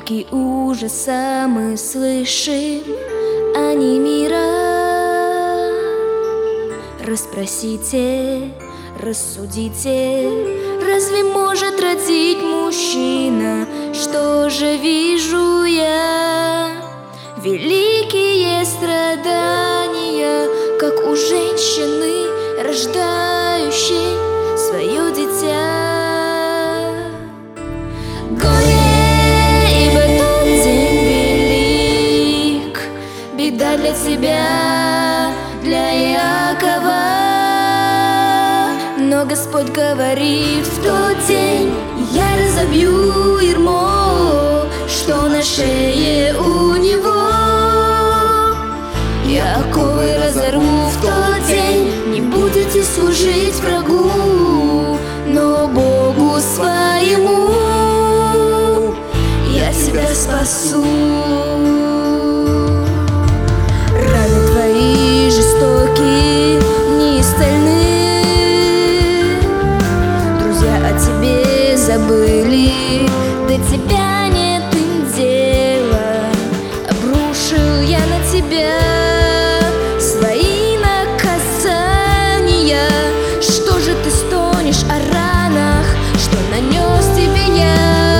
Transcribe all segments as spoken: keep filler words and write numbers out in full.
Крики ужаса мы слышим, они мира. Расспросите, рассудите, разве может родить мужчина? Что же вижу я? Великие страдания, как у женщины, рождающей свое дитя. Горе, ибо тот день велик, беда для тебя, для Якова. Но Господь говорит: в тот день я разобью ярмо, что на шее у него. Я оковы разорву в тот день, не будете служить врагу, но Богу своему я тебя спасу. Раны твои жестокие, не стальны, друзья о тебе забыли, до тебя нет им дела. Обрушил я на тебя свои наказания. Что же ты стонешь о ранах, что нанес тебе я?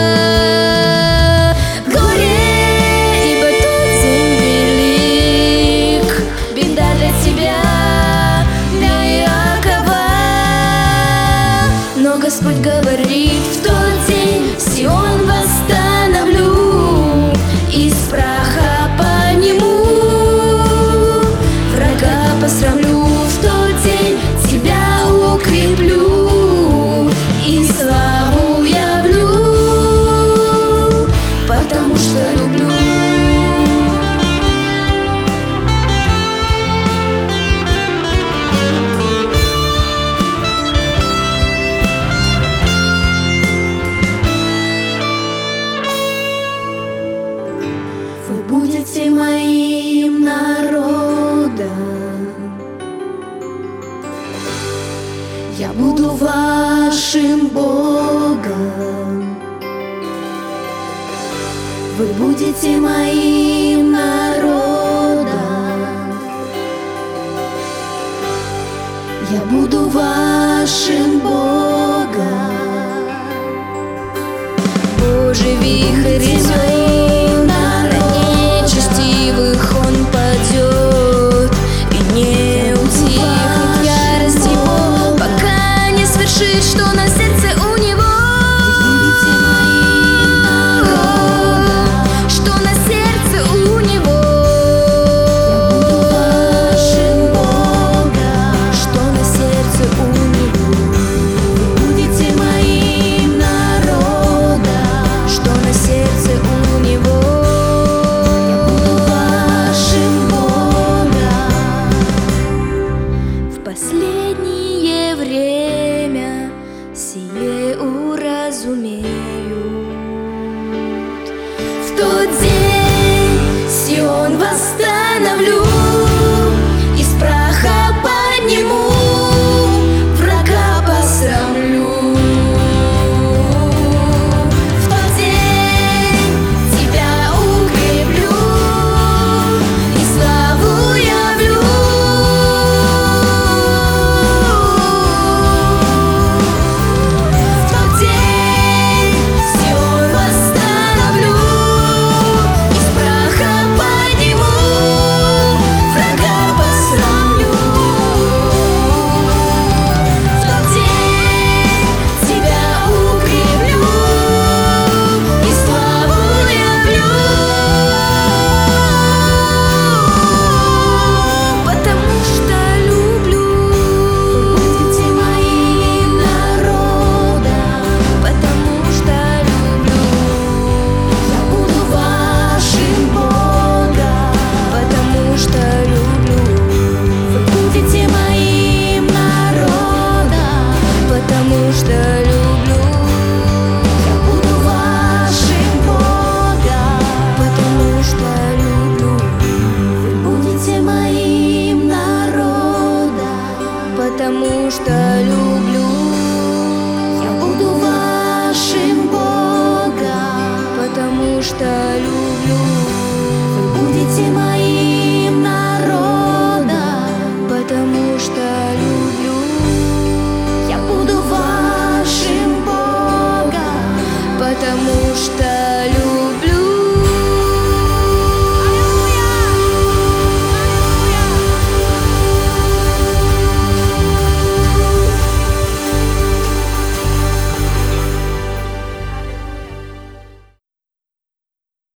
Горе, ибо тот день велик, беда для тебя, для Якова. Но Господь говорит: в тот день Сион восстановлю, из праха подниму, врага посрамлю. В тот день тебя укреплю и славу явлю, потому что люблю. Вы будете моим народом, я буду вашим Богом. Вы будете моим народом, я буду вашим Богом. Божий вихрь моим народом, нечестивых он падет, и не утихнет ярость его, пока не свершит, что на сердце у него. Что на сердце у него. Что на сердце у него. Вы будете моим народом. Что на сердце у него. Я буду вашим Богом. В последнее время сие уразумеют. В тот день Сион восстановлю, из праха подниму, врага посрамлю. В тот день тебя укреплю и славу явлю. В тот день Сион восстановлю, из праха подниму, врага посрамлю. В тот день тебя укреплю и славу явлю, потому что люблю. Вы будете моим народом, потому что люблю. Я буду вашим Богом, потому что люблю. Вы будете моим народом, потому что люблю. Я буду вашим Богом, потому что люблю. Вы будете моим народом, потому что люблю. Я буду вашим Богом, потому что что люблю.